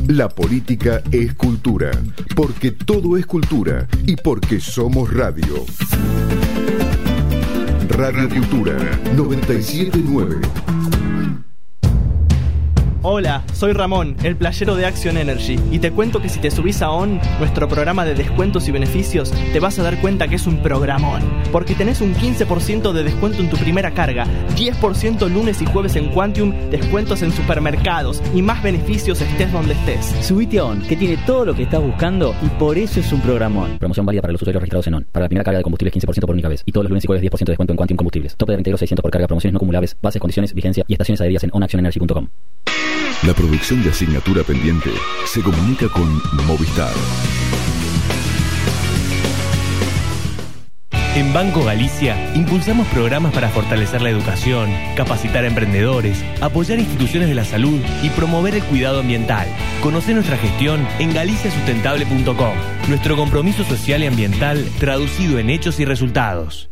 La política es cultura, porque todo es cultura y porque somos radio. Radio Cultura 97.9. Hola, soy Ramón, el playero de Action Energy, y te cuento que si te subís a ON, nuestro programa de descuentos y beneficios, te vas a dar cuenta que es un programón, porque tenés un 15% de descuento en tu primera carga, 10% lunes y jueves en Quantium, descuentos en supermercados y más beneficios estés donde estés. Subite a ON, que tiene todo lo que estás buscando y por eso es un programón. Promoción válida para los usuarios registrados en ON. Para la primera carga de combustibles 15% por única vez, y todos los lunes y jueves 10% de descuento en Quantium Combustibles. Tope de 22.600 por carga, promociones no acumulables, bases, condiciones, vigencia y estaciones adheridas en onactionenergy.com. La producción de Asignatura Pendiente se comunica con Movistar. En Banco Galicia impulsamos programas para fortalecer la educación, capacitar a emprendedores, apoyar instituciones de la salud y promover el cuidado ambiental. Conoce nuestra gestión en galiciasustentable.com. Nuestro compromiso social y ambiental traducido en hechos y resultados.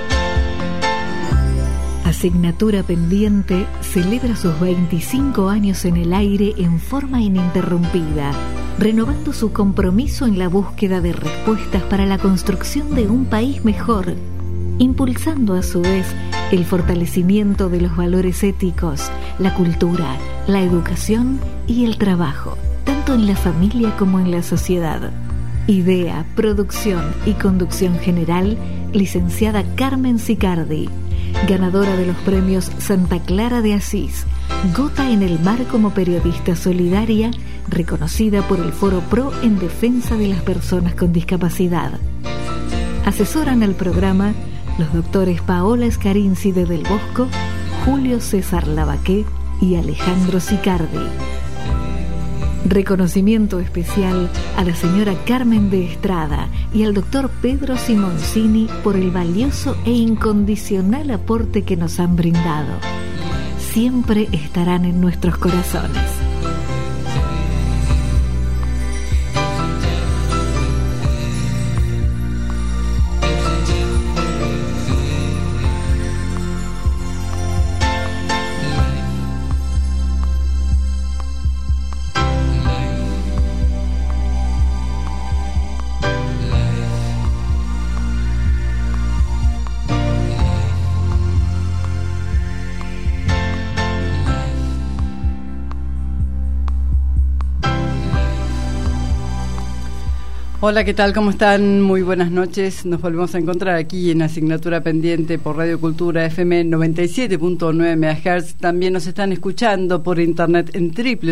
Asignatura Pendiente celebra sus 25 años en el aire en forma ininterrumpida, renovando su compromiso en la búsqueda de respuestas para la construcción de un país mejor, impulsando a su vez el fortalecimiento de los valores éticos, la cultura, la educación y el trabajo, tanto en la familia como en la sociedad. Idea, producción y conducción general, licenciada Carmen Sicardi, ganadora de los premios Santa Clara de Asís, Gota en el Mar como periodista solidaria, reconocida por el Foro Pro en defensa de las personas con discapacidad. Asesoran al programa los doctores Paola Scarinci de Del Bosco, Julio César Lavaqué y Alejandro Sicardi. Reconocimiento especial a la señora Carmen de Estrada y al doctor Pedro Simoncini por el valioso e incondicional aporte que nos han brindado. Siempre estarán en nuestros corazones. Hola, ¿qué tal? ¿Cómo están? Muy buenas noches. Nos volvemos a encontrar aquí en Asignatura Pendiente por Radio Cultura FM 97.9 MHz. También nos están escuchando por internet en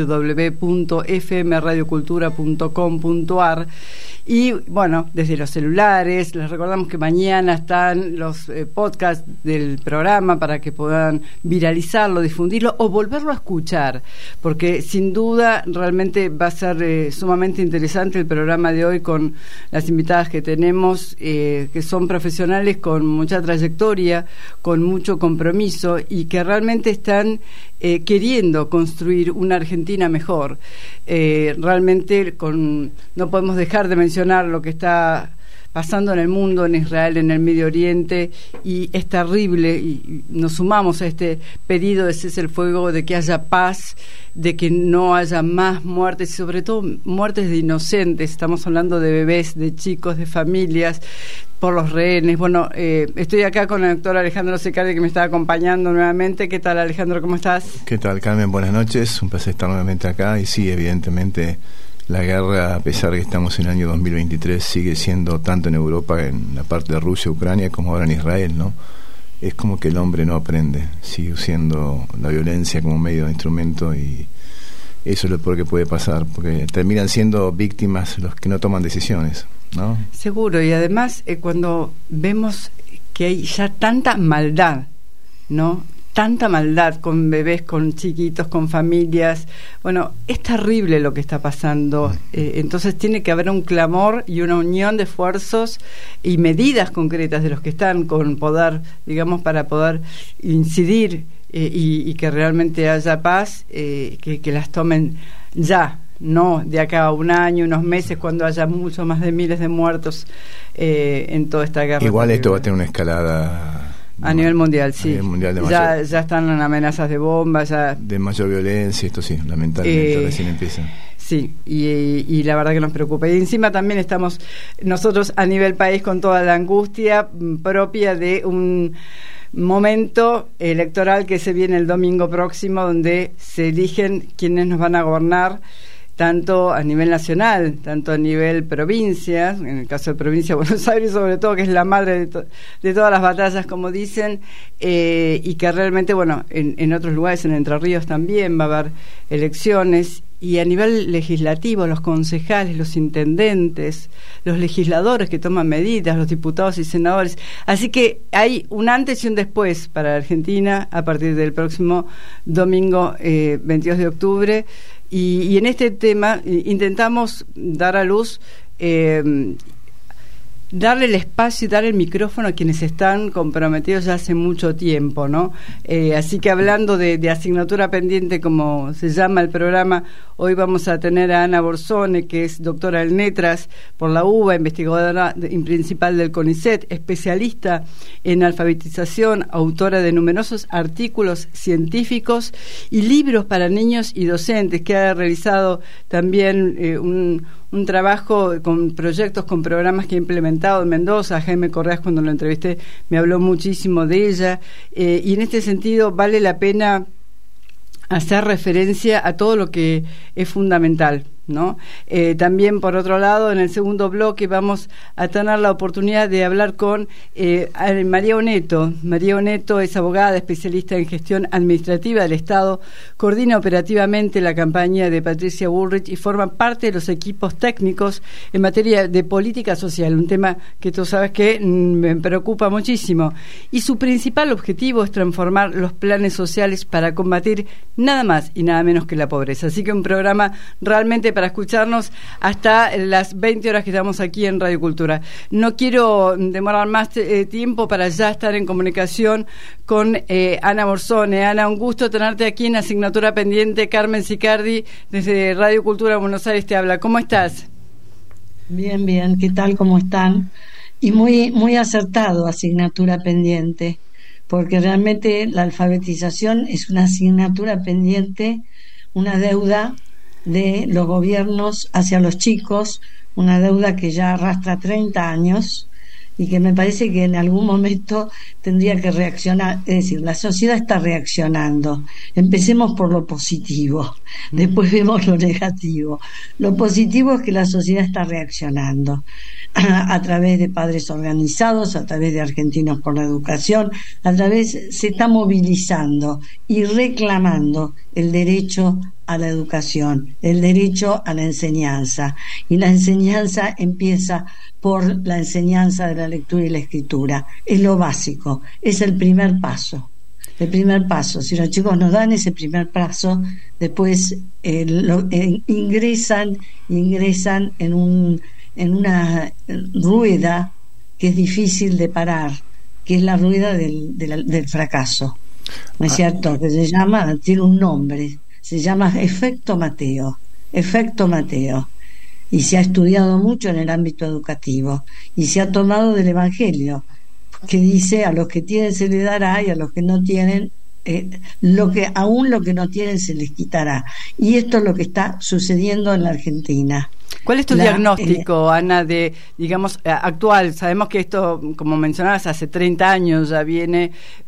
www.fmradiocultura.com.ar. Y bueno, desde los celulares, les recordamos que mañana están los podcasts del programa para que puedan viralizarlo, difundirlo o volverlo a escuchar, porque sin duda realmente va a ser sumamente interesante el programa de hoy con las invitadas que tenemos, que son profesionales con mucha trayectoria, con mucho compromiso y que realmente están queriendo construir una Argentina mejor. Realmente no podemos dejar de mencionar lo que está pasando en el mundo, en Israel, en el Medio Oriente, y es terrible, y nos sumamos a este pedido de cese el fuego, de que haya paz, de que no haya más muertes, y sobre todo muertes de inocentes. Estamos hablando de bebés, de chicos, de familias, por los rehenes. Bueno, estoy acá con el doctor Alejandro Sicardi, que me está acompañando nuevamente. ¿Qué tal, Alejandro? ¿Cómo estás? ¿Qué tal, Carmen? Buenas noches, un placer estar nuevamente acá. Y sí, evidentemente la guerra, a pesar de que estamos en el año 2023, sigue siendo tanto en Europa, en la parte de Rusia, Ucrania, como ahora en Israel, ¿no? Es como que el hombre no aprende, sigue usando la violencia como medio de instrumento, y eso es lo peor que puede pasar, porque terminan siendo víctimas los que no toman decisiones, ¿no? Seguro, y además cuando vemos que hay ya tanta maldad, ¿no? Tanta maldad con bebés, con chiquitos, con familias. Bueno, es terrible lo que está pasando. Entonces tiene que haber un clamor y una unión de esfuerzos y medidas concretas de los que están con poder, digamos, para poder incidir y que realmente haya paz, que las tomen ya, no de acá a un año, unos meses, cuando haya mucho más de miles de muertos en toda esta guerra. Igual esto va a tener una escalada a nivel mundial, sí. Ya están en amenazas de bombas, ya de mayor violencia, esto sí, lamentablemente recién empieza. Sí, y la verdad que nos preocupa. Y encima también estamos nosotros a nivel país con toda la angustia propia de un momento electoral que se viene el domingo próximo, donde se eligen quienes nos van a gobernar, tanto a nivel nacional, tanto a nivel provincia, en el caso de provincia de Buenos Aires sobre todo, que es la madre de todas las batallas, como dicen, y que realmente, bueno, en otros lugares, en Entre Ríos también va a haber elecciones, y a nivel legislativo, los concejales, los intendentes, los legisladores que toman medidas, los diputados y senadores. Así que hay un antes y un después para la Argentina a partir del próximo domingo 22 de octubre. Y en este tema intentamos dar a luz, darle el espacio y dar el micrófono a quienes están comprometidos ya hace mucho tiempo, ¿no? Así que hablando de asignatura pendiente, como se llama el programa, hoy vamos a tener a Ana Borsone, que es doctora en letras por la UBA, investigadora principal del CONICET, especialista en alfabetización, autora de numerosos artículos científicos y libros para niños y docentes, que ha realizado también un trabajo con proyectos, con programas que ha implementado en Mendoza. Jaime Correas, cuando lo entrevisté, me habló muchísimo de ella, y en este sentido vale la pena hacer referencia a todo lo que es fundamental, ¿no? También, por otro lado, en el segundo bloque vamos a tener la oportunidad de hablar con María Oneto. María Oneto es abogada, especialista en gestión administrativa del Estado, coordina operativamente la campaña de Patricia Bullrich y forma parte de los equipos técnicos en materia de política social, un tema que tú sabes que me preocupa muchísimo. Y su principal objetivo es transformar los planes sociales para combatir nada más y nada menos que la pobreza. Así que un programa realmente para escucharnos hasta las 20 horas que estamos aquí en Radio Cultura. No quiero demorar más tiempo para ya estar en comunicación con Ana Borsone. Ana, un gusto tenerte aquí en Asignatura Pendiente. Carmen Sicardi, desde Radio Cultura Buenos Aires, te habla. ¿Cómo estás? Bien, bien. ¿Qué tal? ¿Cómo están? Y muy acertado, Asignatura Pendiente, porque realmente la alfabetización es una asignatura pendiente, una deuda de los gobiernos hacia los chicos, una deuda que ya arrastra 30 años y que me parece que en algún momento tendría que reaccionar. Es decir, la sociedad está reaccionando. Empecemos por lo positivo, después vemos lo negativo. Lo positivo es que la sociedad está reaccionando a través de padres organizados, a través de Argentinos por la Educación, se está movilizando y reclamando el derecho a la educación, el derecho a la enseñanza, y la enseñanza empieza por la enseñanza de la lectura y la escritura. Es lo básico, es el primer paso. El primer paso, si los chicos nos dan ese primer paso, después ingresan en una rueda que es difícil de parar, que es la rueda del fracaso, ¿no es cierto? Que tiene un nombre, se llama efecto Mateo, y se ha estudiado mucho en el ámbito educativo y se ha tomado del Evangelio, que dice: a los que tienen se les dará y a los que no tienen, lo que no tienen se les quitará. Y esto es lo que está sucediendo en la Argentina. ¿Cuál es tu diagnóstico, Ana, de, digamos, actual? Sabemos que esto, como mencionabas, hace 30 años ya viene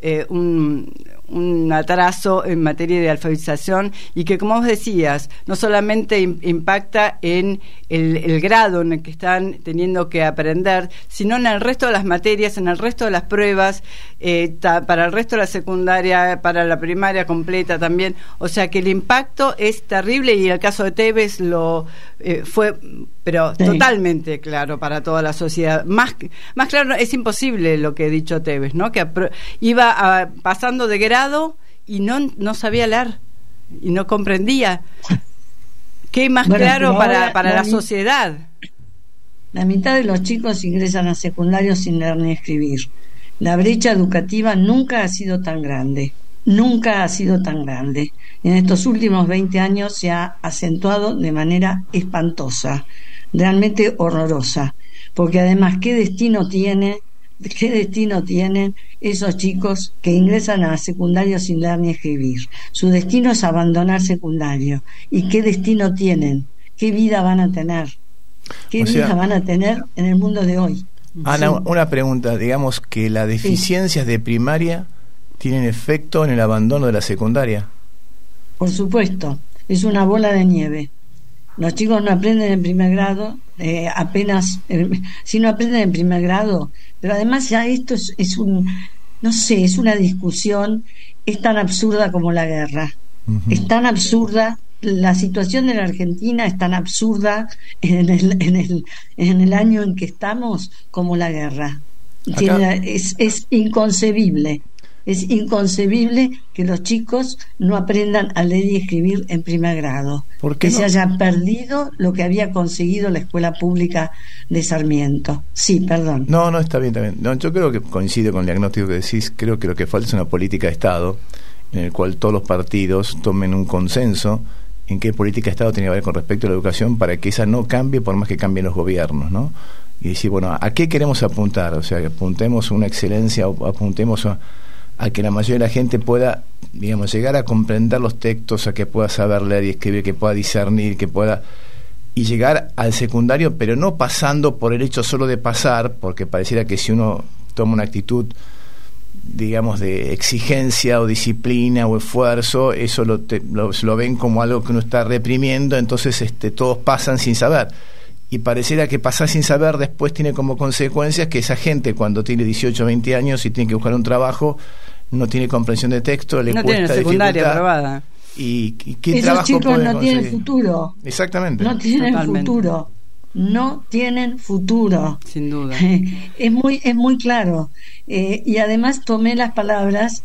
un atraso en materia de alfabetización, y que, como vos decías, no solamente impacta en el grado en el que están teniendo que aprender, sino en el resto de las materias, en el resto de las pruebas, para el resto de la secundaria, para la primaria completa también. O sea que el impacto es terrible, y el caso de Tevez fue, pero sí, totalmente claro para toda la sociedad. Más claro es imposible lo que ha dicho Tevez, ¿no? Que iba pasando de grado y no sabía leer y no comprendía. ¿Qué más claro para la sociedad? La mitad de los chicos ingresan a secundario sin leer ni escribir. La brecha educativa nunca ha sido tan grande. En estos últimos 20 años se ha acentuado de manera espantosa, realmente horrorosa, porque además, ¿qué destino tienen esos chicos que ingresan a secundario sin leer ni escribir? Su destino es abandonar secundario. ¿Y qué destino tienen ¿qué vida van a tener? ¿Qué vida van a tener en el mundo de hoy? Ana, una pregunta. Digamos que las deficiencias de primaria tienen efecto en el abandono de la secundaria. Por supuesto, es una bola de nieve. Los chicos no aprenden en primer grado, si no aprenden en primer grado, pero además ya esto es una discusión, es tan absurda como la guerra. Es tan absurda, la situación de la Argentina es tan absurda en el año en que estamos como la guerra. Es inconcebible. Es inconcebible que los chicos no aprendan a leer y escribir en primer grado. ¿Por qué que se haya perdido lo que había conseguido la escuela pública de Sarmiento. Sí, perdón. No, está bien, también. No, yo creo que coincido con el diagnóstico que decís. Creo que lo que falta es una política de Estado en el cual todos los partidos tomen un consenso en qué política de Estado tiene que haber con respecto a la educación para que esa no cambie por más que cambien los gobiernos, ¿no? Y decir, bueno, ¿a qué queremos apuntar? O sea, que apuntemos a una excelencia o apuntemos a que la mayoría de la gente pueda, digamos, llegar a comprender los textos, a que pueda saber leer y escribir, que pueda discernir, y llegar al secundario, pero no pasando por el hecho solo de pasar, porque pareciera que si uno toma una actitud, digamos, de exigencia o disciplina o esfuerzo, eso lo ven como algo que uno está reprimiendo, entonces todos pasan sin saber. Y pareciera que pasar sin saber después tiene como consecuencias que esa gente, cuando tiene 18 o 20 años y tiene que buscar un trabajo, no tiene comprensión de texto, le cuesta, tiene secundaria aprobada. ¿Y qué esos trabajo chicos pueden no conseguir? Tienen futuro. Exactamente. No tienen futuro. No tienen futuro. Sin duda. Es muy claro. Y además tomé las palabras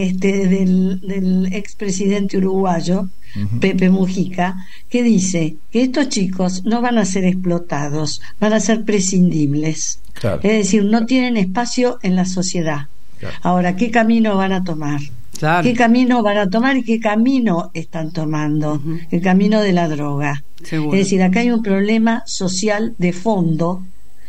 del expresidente uruguayo, Pepe Mujica, que dice que estos chicos no van a ser explotados, van a ser prescindibles. Claro. Es decir, no tienen espacio en la sociedad. Claro. Ahora, ¿qué camino van a tomar? Claro. ¿Qué camino van a tomar y qué camino están tomando? El camino de la droga. Seguro. Es decir, acá hay un problema social de fondo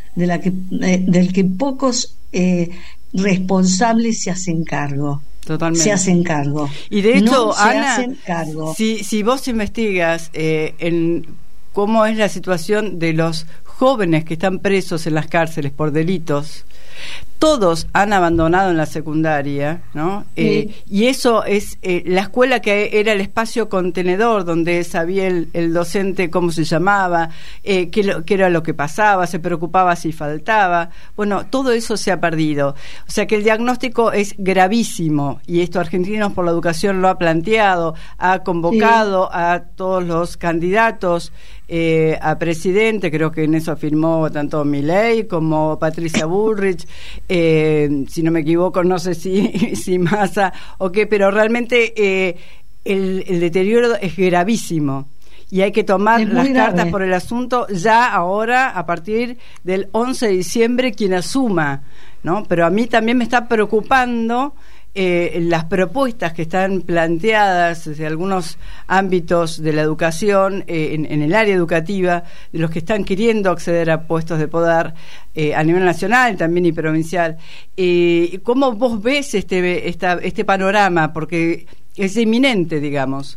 del que pocos responsables se hacen cargo. Totalmente. Se hacen cargo. Y de hecho, no Ana, se hacen cargo. Si vos investigas en cómo es la situación de los jóvenes que están presos en las cárceles por delitos, todos han abandonado en la secundaria, ¿no? Sí. Y eso es la escuela, que era el espacio contenedor donde sabía el docente cómo se llamaba, qué era lo que pasaba, se preocupaba si faltaba. Bueno, todo eso se ha perdido. O sea que el diagnóstico es gravísimo, y esto Argentinos por la Educación lo ha planteado, ha convocado a todos los candidatos a presidente. Creo que en eso firmó tanto Milei como Patricia Bullrich, si no me equivoco, no sé si Massa o qué, pero realmente el deterioro es gravísimo y hay que tomar las cartas por el asunto ya ahora, a partir del 11 de diciembre, quien asuma, ¿no? Pero a mí también me está preocupando las propuestas que están planteadas desde algunos ámbitos de la educación, en el área educativa, de los que están queriendo acceder a puestos de poder a nivel nacional también y provincial. ¿Cómo vos ves este panorama? Porque es inminente, digamos.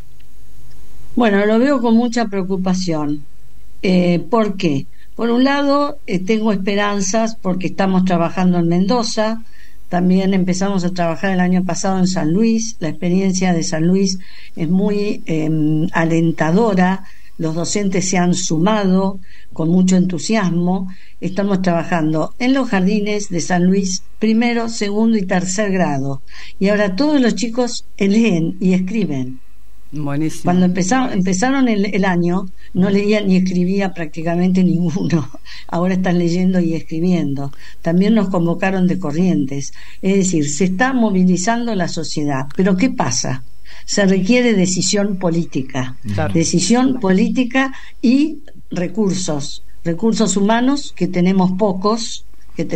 Bueno, lo veo con mucha preocupación. ¿Por qué? Por un lado, tengo esperanzas porque estamos trabajando en Mendoza. También empezamos a trabajar el año pasado en San Luis. La experiencia de San Luis es muy alentadora. Los docentes se han sumado con mucho entusiasmo. Estamos trabajando en los jardines de San Luis, 1º, 2º y 3er grado. Y ahora todos los chicos leen y escriben. Buenísimo. Cuando empezaron el año, no leía ni escribía prácticamente ninguno. Ahora están leyendo y escribiendo. También nos convocaron de Corrientes. Es decir, se está movilizando la sociedad. Pero ¿qué pasa? Se requiere decisión política. Claro. Decisión política y recursos humanos, que tenemos pocos,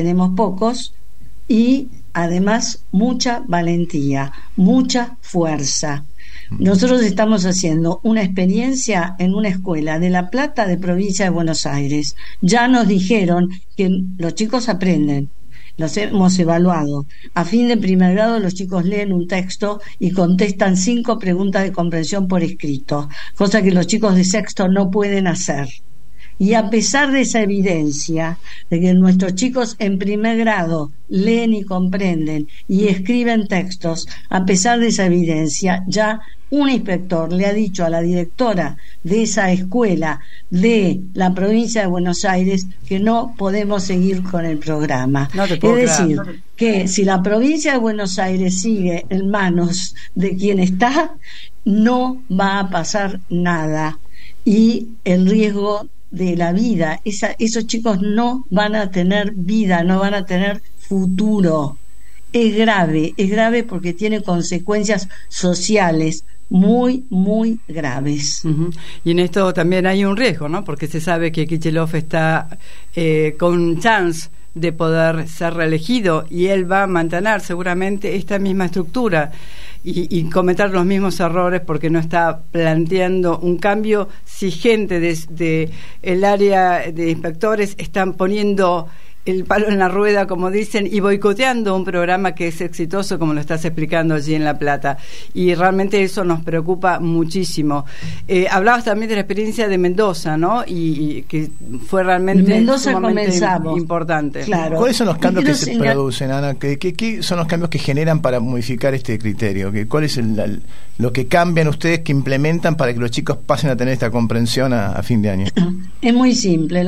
y además mucha valentía, mucha fuerza. Nosotros estamos haciendo una experiencia en una escuela de La Plata, de provincia de Buenos Aires. Ya nos dijeron que los chicos aprenden los hemos evaluado. A fin de primer grado los chicos leen un texto y contestan 5 preguntas de comprensión por escrito, cosa que los chicos de sexto no pueden hacer. Y a pesar de esa evidencia de que nuestros chicos en primer grado leen y comprenden y escriben textos, a pesar de esa evidencia, ya un inspector le ha dicho a la directora de esa escuela de la provincia de Buenos Aires que no podemos seguir con el programa. Es decir, que si la provincia de Buenos Aires sigue en manos de quien está, no va a pasar nada. Y el riesgo de la vida, esos chicos no van a tener vida, no van a tener futuro. Es grave porque tiene consecuencias sociales muy, muy graves. Y en esto también hay un riesgo, ¿no? Porque se sabe que Kicillof está con chance de poder ser reelegido y él va a mantener seguramente esta misma estructura y cometer los mismos errores porque no está planteando un cambio. Si gente de el área de inspectores están poniendo el palo en la rueda, como dicen, y boicoteando un programa que es exitoso, como lo estás explicando allí en La Plata. Y realmente eso nos preocupa muchísimo. Hablabas también de la experiencia de Mendoza, ¿no? Y que fue realmente Mendoza comenzamos importante. Claro. ¿Cuáles son los cambios que se producen, Ana? ¿Qué son los cambios que generan para modificar este criterio? ¿Cuál es lo que cambian ustedes, que implementan para que los chicos pasen a tener esta comprensión a fin de año? Es muy simple.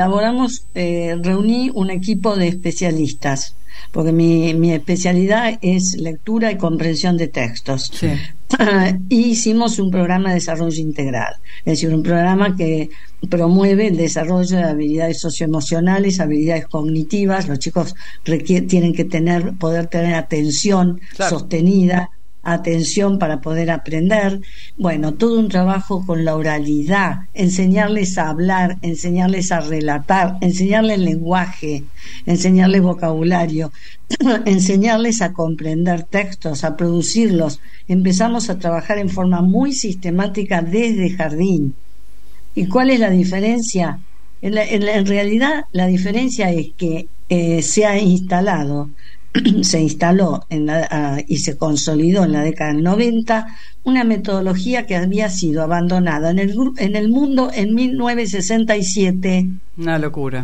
Reuní un equipo de especialistas, porque mi especialidad es lectura y comprensión de textos. Sí. Y hicimos un programa de desarrollo integral, es decir, un programa que promueve el desarrollo de habilidades socioemocionales, habilidades cognitivas. Los chicos tienen que poder tener atención sostenida, atención para poder aprender. Bueno, todo un trabajo con la oralidad, enseñarles a hablar, enseñarles a relatar, enseñarles lenguaje, enseñarles vocabulario, enseñarles a comprender textos, a producirlos. Empezamos a trabajar en forma muy sistemática desde jardín. ¿Y cuál es la diferencia? En realidad la diferencia es que se instaló y se consolidó en la década del 90 una metodología que había sido abandonada en el mundo en 1967. Una locura.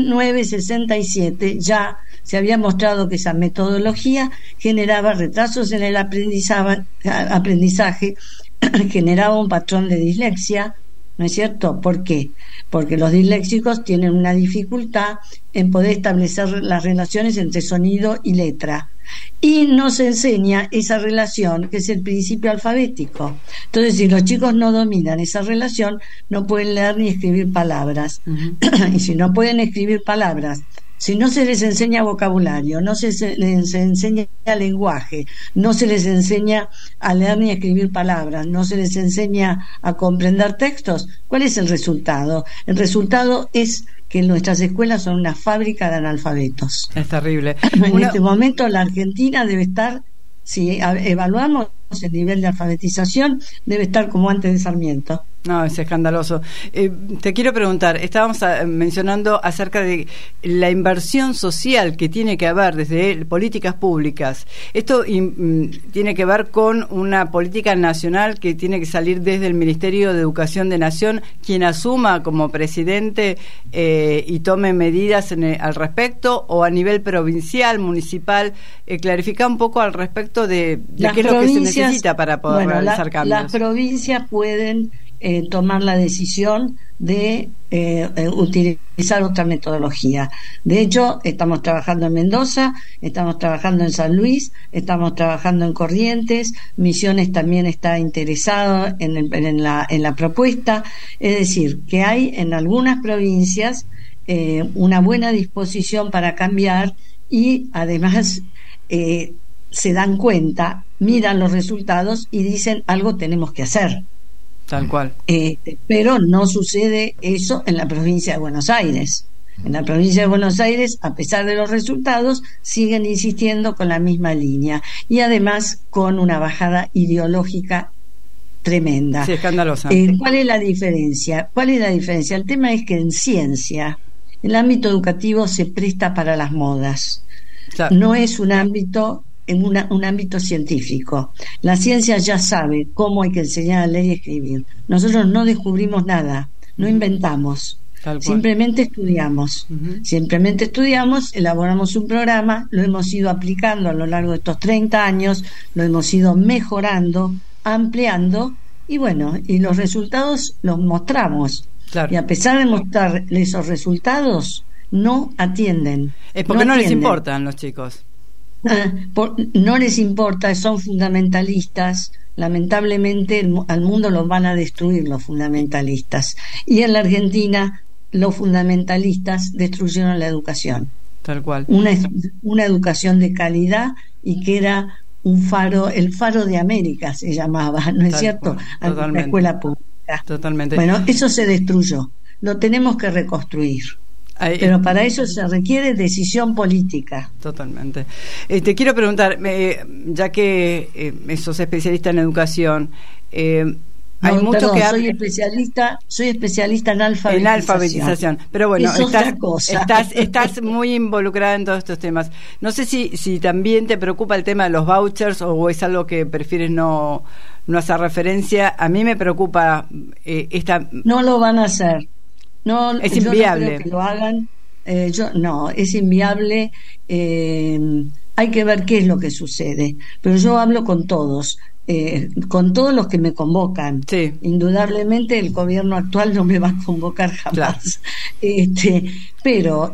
1967 ya se había mostrado que esa metodología generaba retrasos en el aprendizaje, generaba un patrón de dislexia, ¿no es cierto? ¿Por qué? Porque los disléxicos tienen una dificultad en poder establecer las relaciones entre sonido y letra. Y no se enseña esa relación, que es el principio alfabético. Entonces, si los chicos no dominan esa relación, no pueden leer ni escribir palabras. Y si no pueden escribir palabras, si no se les enseña vocabulario, no se les enseña lenguaje, no se les enseña a leer ni a escribir palabras, no se les enseña a comprender textos, ¿cuál es el resultado? El resultado es que nuestras escuelas son una fábrica de analfabetos. Es terrible. En este momento la Argentina debe estar, si evaluamos el nivel de alfabetización, debe estar como antes de Sarmiento. No, es escandaloso. Te quiero preguntar, estábamos mencionando acerca de la inversión social que tiene que haber desde políticas públicas. Esto tiene que ver con una política nacional que tiene que salir desde el Ministerio de Educación de Nación, quien asuma como presidente y tome medidas al respecto, o a nivel provincial, municipal. Clarifica un poco al respecto de qué es lo que se necesita para poder realizar cambios. Las provincias pueden tomar la decisión de utilizar otra metodología. De hecho, estamos trabajando en Mendoza, estamos trabajando en San Luis, estamos trabajando en Corrientes. Misiones también está interesado en la propuesta. Es decir, que hay en algunas provincias una buena disposición para cambiar, y además se dan cuenta, miran los resultados y dicen: algo tenemos que hacer. Tal cual. Pero no sucede eso en la provincia de Buenos Aires. En la provincia de Buenos Aires, a pesar de los resultados, siguen insistiendo con la misma línea, y además con una bajada ideológica tremenda. Sí, escandalosa. ¿Cuál es la diferencia? El tema es que en ciencia el ámbito educativo se presta para las modas. Claro. No es un ámbito un ámbito científico. La ciencia ya sabe cómo hay que enseñar a leer y escribir. Nosotros no descubrimos nada, no inventamos. Simplemente estudiamos. Simplemente estudiamos, elaboramos un programa, lo hemos ido aplicando a lo largo de estos 30 años, lo hemos ido mejorando, ampliando, y bueno, y los resultados los mostramos. Claro. Y a pesar de mostrar esos resultados, no atienden. Es porque no les importan los chicos. No les importa, son fundamentalistas. Lamentablemente al mundo los van a destruir los fundamentalistas, y en la Argentina los fundamentalistas destruyeron la educación, tal cual, una educación de calidad, y que era un faro, el faro de América se llamaba, ¿no es cierto? La escuela pública. Totalmente. Bueno, eso se destruyó, lo tenemos que reconstruir. Pero para eso se requiere decisión política. Totalmente. Te quiero preguntar, ya que sos especialista en educación, hay mucho que soy especialista en alfabetización. Pero bueno, estás muy involucrada en todos estos temas. No sé si también te preocupa el tema de los vouchers, o es algo que prefieres no hacer referencia. A mí me preocupa No lo van a hacer. No, es inviable. No creo que lo hagan. Es inviable. Hay que ver qué es lo que sucede. Pero yo hablo con todos los que me convocan. Sí. Indudablemente el gobierno actual no me va a convocar jamás. Claro. Pero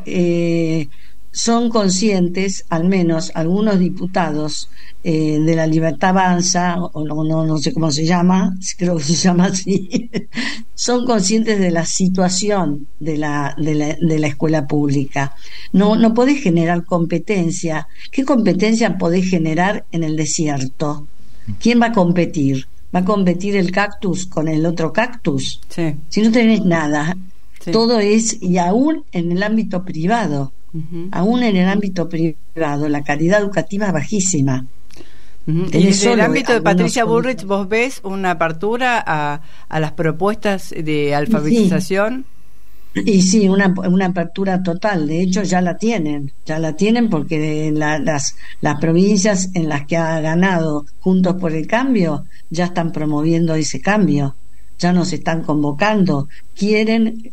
son conscientes, al menos algunos diputados de la Libertad Avanza, o no sé cómo se llama, creo que se llama así, son conscientes de la situación de la escuela pública. No podés generar competencia. ¿Qué competencia podés generar en el desierto? ¿Quién va a competir? ¿Va a competir el cactus con el otro cactus? Sí. Si no tenés nada, todo es, y aún en el ámbito privado, aún en el ámbito privado, la calidad educativa es bajísima. Y desde el ámbito de Patricia Bullrich, ¿vos ves una apertura a las propuestas de alfabetización? Y sí, una apertura total. De hecho ya la tienen porque las provincias en las que ha ganado Juntos por el Cambio ya están promoviendo ese cambio, ya nos están convocando, quieren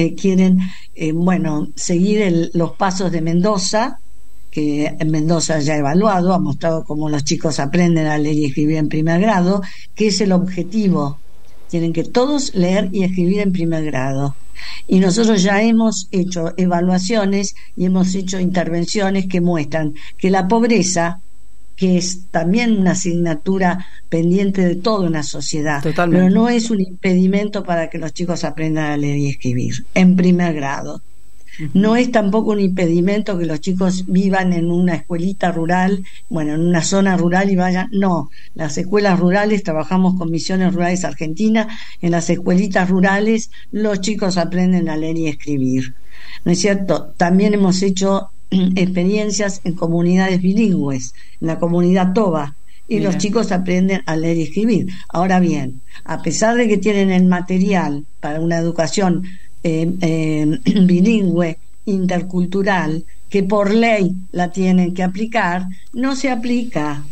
seguir los pasos de Mendoza, que en Mendoza ya ha evaluado, ha mostrado cómo los chicos aprenden a leer y escribir en primer grado, que es el objetivo. Tienen que todos leer y escribir en primer grado. Y nosotros ya hemos hecho evaluaciones y hemos hecho intervenciones que muestran que la pobreza, que es también una asignatura pendiente de toda una sociedad, totalmente, pero no es un impedimento para que los chicos aprendan a leer y escribir en primer grado. No es tampoco un impedimento que los chicos vivan en una escuelita rural, en una zona rural y vayan. No, las escuelas rurales, trabajamos con Misiones Rurales Argentina, en las escuelitas rurales los chicos aprenden a leer y escribir. ¿No es cierto? También hemos hecho experiencias en comunidades bilingües, en la comunidad Toba, y los chicos aprenden a leer y escribir. Ahora bien, a pesar de que tienen el material para una educación bilingüe, intercultural, que por ley la tienen que aplicar, no se aplica.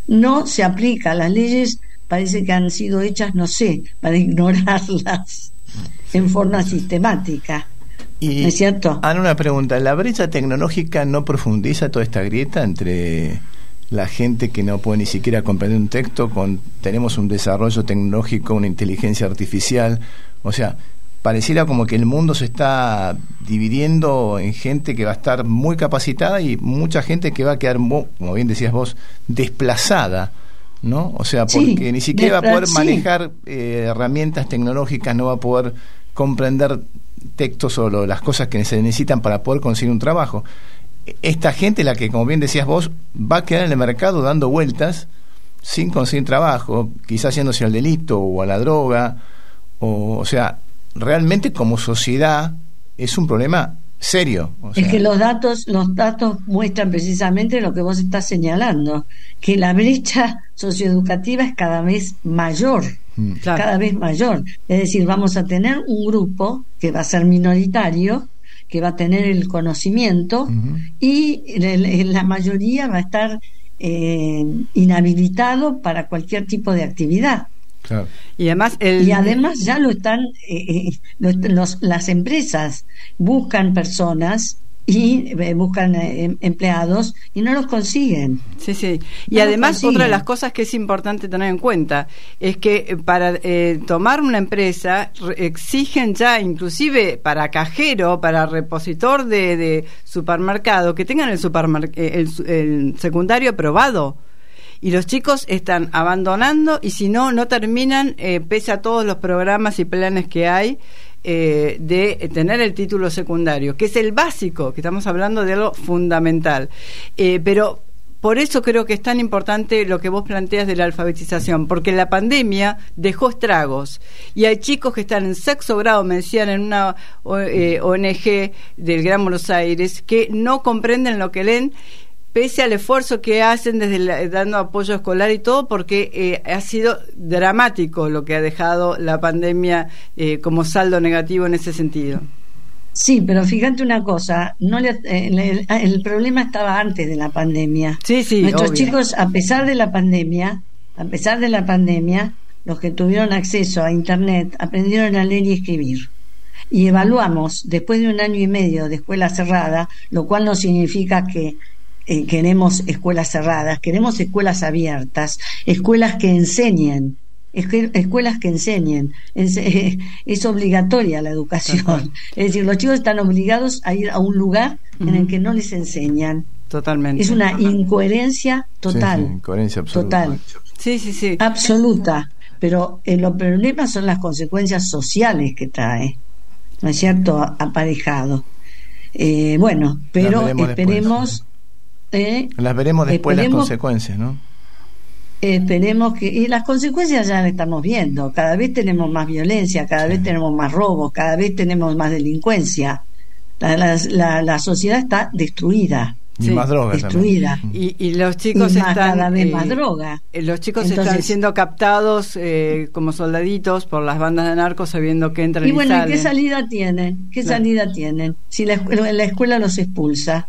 Las leyes parece que han sido hechas, para ignorarlas en forma sistemática. Y, ¿no es cierto? Ana, una pregunta, ¿la brecha tecnológica no profundiza toda esta grieta entre la gente que no puede ni siquiera comprender un texto tenemos un desarrollo tecnológico, una inteligencia artificial? O sea, pareciera como que el mundo se está dividiendo en gente que va a estar muy capacitada y mucha gente que va a quedar, como bien decías vos, desplazada, ¿no? O sea, porque ni siquiera va a poder manejar herramientas tecnológicas, no va a poder comprender textos o las cosas que se necesitan para poder conseguir un trabajo. Esta gente, la que, como bien decías vos, va a quedar en el mercado dando vueltas sin conseguir trabajo, quizás yéndose al delito o a la droga, o sea, realmente como sociedad es un problema serio. Es que los datos muestran precisamente lo que vos estás señalando, que la brecha socioeducativa es cada vez mayor, cada vez mayor. Es decir, vamos a tener un grupo que va a ser minoritario, que va a tener el conocimiento y la mayoría va a estar inhabilitado para cualquier tipo de actividad. Claro. Y además ya lo están las empresas buscan personas y buscan empleados y no los consiguen. Sí. Y además otra de las cosas que es importante tener en cuenta es que para tomar una empresa exigen ya, inclusive para cajero, para repositor de supermercado, que tengan el secundario aprobado. Y los chicos están abandonando y si no terminan, pese a todos los programas y planes que hay, de tener el título secundario, que es el básico, que estamos hablando de algo fundamental. Pero por eso creo que es tan importante lo que vos planteas de la alfabetización, porque la pandemia dejó estragos. Y hay chicos que están en sexto grado, me decían en una ONG del Gran Buenos Aires, que no comprenden lo que leen, pese al esfuerzo que hacen desde dando apoyo escolar y todo, porque ha sido dramático lo que ha dejado la pandemia como saldo negativo en ese sentido. Sí, pero fíjate una cosa, el problema estaba antes de la pandemia. Sí, nuestros obvio. Chicos, a pesar de la pandemia, los que tuvieron acceso a Internet aprendieron a leer y escribir. Y evaluamos, después de 1 año y medio de escuela cerrada, lo cual no significa que queremos escuelas cerradas, queremos escuelas abiertas, escuelas que enseñen, es obligatoria la educación, es decir, los chicos están obligados a ir a un lugar en el que no les enseñan. Totalmente. Es una incoherencia total. Sí, incoherencia absoluta. Total. Sí. Absoluta. Pero los problemas son las consecuencias sociales que trae, ¿no es cierto?, aparejado. Bueno, pero esperemos... las veremos después las consecuencias, ¿no? Esperemos que... Y las consecuencias ya las estamos viendo. Cada vez tenemos más violencia, cada vez tenemos más robos, cada vez tenemos más delincuencia. La sociedad está destruida. Y más droga destruida. Y los chicos están... cada vez más droga. Los chicos están siendo captados como soldaditos por las bandas de narcos, sabiendo que entran y salen. Y bueno, ¿qué salida tienen? Salida tienen? Si la escuela los expulsa.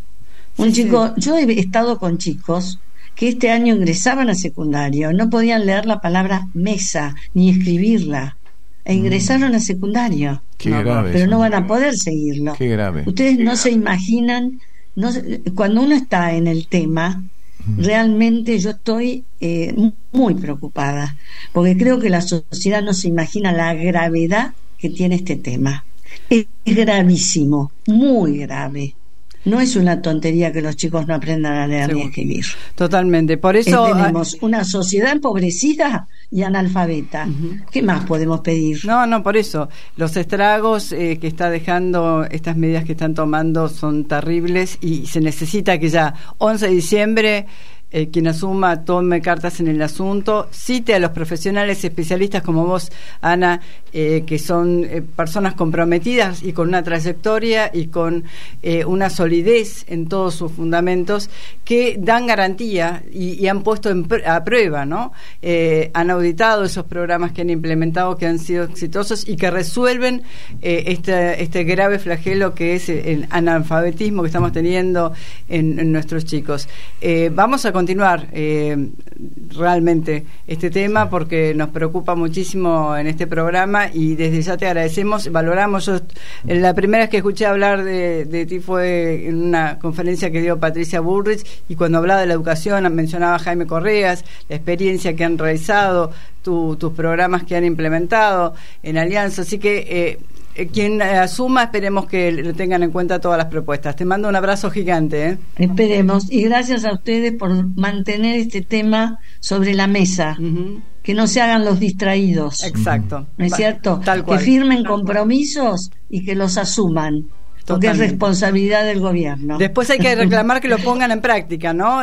Yo he estado con chicos que este año ingresaban a secundario, no podían leer la palabra mesa ni escribirla, e ingresaron a secundario. Qué grave pero eso. No van a poder seguirlo. Qué grave. Ustedes no se imaginan, cuando uno está en el tema, realmente yo estoy muy preocupada, porque creo que la sociedad no se imagina la gravedad que tiene este tema. Es gravísimo, muy grave. No es una tontería que los chicos no aprendan a leer ni a escribir. Totalmente. Por eso tenemos una sociedad empobrecida y analfabeta. ¿Qué más podemos pedir? No, por eso. Los estragos que está dejando estas medidas que están tomando son terribles y se necesita que ya 11 de diciembre quien asuma tome cartas en el asunto, cite a los profesionales especialistas como vos, Ana, que son personas comprometidas y con una trayectoria y con una solidez en todos sus fundamentos que dan garantía y han puesto a prueba, ¿no? Han auditado esos programas que han implementado, que han sido exitosos y que resuelven este grave flagelo que es el analfabetismo que estamos teniendo en nuestros chicos. Vamos a continuar realmente este tema porque nos preocupa muchísimo en este programa y desde ya te agradecemos, valoramos. Yo la primera vez que escuché hablar de ti fue en una conferencia que dio Patricia Bullrich y cuando hablaba de la educación mencionaba a Jaime Correas, la experiencia que han realizado, tus programas que han implementado en Alianza, así que quien asuma, esperemos que le tengan en cuenta todas las propuestas. Te mando un abrazo gigante. Esperemos, y gracias a ustedes por mantener este tema sobre la mesa. Que no se hagan los distraídos. Exacto. ¿No es cierto? Tal cual. Que firmen compromisos y que los asuman. Porque es responsabilidad del gobierno. Después hay que reclamar que lo pongan en práctica, ¿no?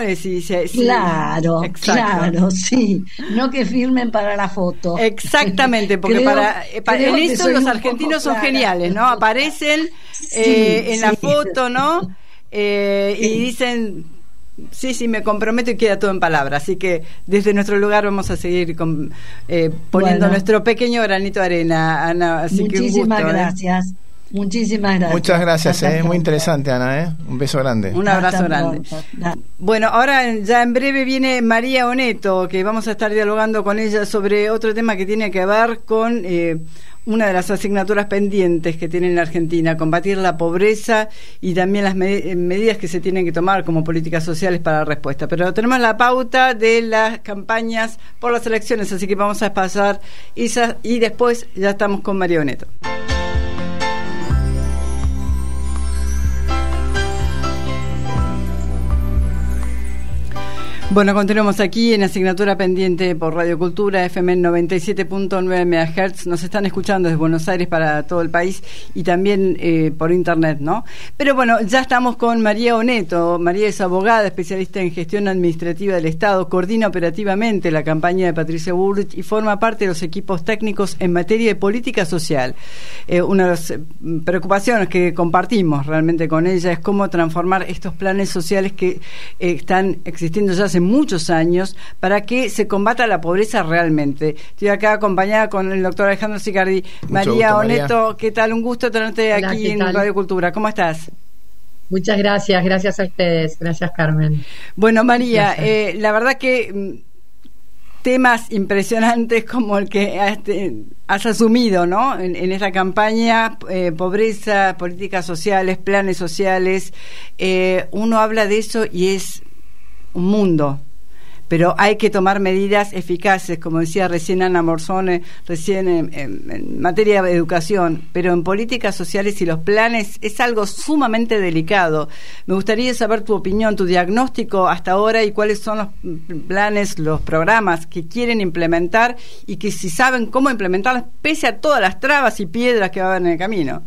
Claro, exacto. Claro, sí. No que firmen para la foto. Exactamente, porque en esto los argentinos son geniales, ¿no? Aparecen en la foto, ¿no? Y dicen... Sí, me comprometo y queda todo en palabras. Así que desde nuestro lugar vamos a seguir poniendo nuestro pequeño granito de arena, Ana. Así muchísimas que un gusto, gracias. Muchísimas gracias. Muchas gracias, muy interesante, Ana, un beso grande. Un abrazo grande. Bueno, ahora ya en breve viene María Oneto, que vamos a estar dialogando con ella sobre otro tema que tiene que ver con una de las asignaturas pendientes que tiene la Argentina, combatir la pobreza y también las medidas que se tienen que tomar como políticas sociales para la respuesta. Pero tenemos la pauta de las campañas por las elecciones, así que vamos a pasar esas y después ya estamos con María Oneto. Bueno, continuamos aquí en Asignatura Pendiente por Radio Cultura, FM 97.9 MHz. Nos están escuchando desde Buenos Aires para todo el país y también por internet, ¿no? Pero bueno, ya estamos con María Oneto. María es abogada, especialista en gestión administrativa del Estado, coordina operativamente la campaña de Patricia Bullrich y forma parte de los equipos técnicos en materia de política social. Una de las preocupaciones que compartimos realmente con ella es cómo transformar estos planes sociales que están existiendo ya hace muchos años para que se combata la pobreza realmente. Estoy acá acompañada con el doctor Alejandro Sicardi. María Oneto, ¿qué tal? Un gusto tenerte aquí en Radio Cultura. ¿Cómo estás? Muchas gracias, gracias a ustedes. Gracias, Carmen. Bueno, María, la verdad que temas impresionantes como el que has asumido, ¿no? En esta campaña, pobreza, políticas sociales, planes sociales, uno habla de eso y es un mundo, pero hay que tomar medidas eficaces, como decía recién Ana Morzone, recién en materia de educación, pero en políticas sociales y los planes es algo sumamente delicado. Me gustaría saber tu opinión, tu diagnóstico hasta ahora y cuáles son los planes, los programas que quieren implementar y que si saben cómo implementarlos pese a todas las trabas y piedras que van en el camino.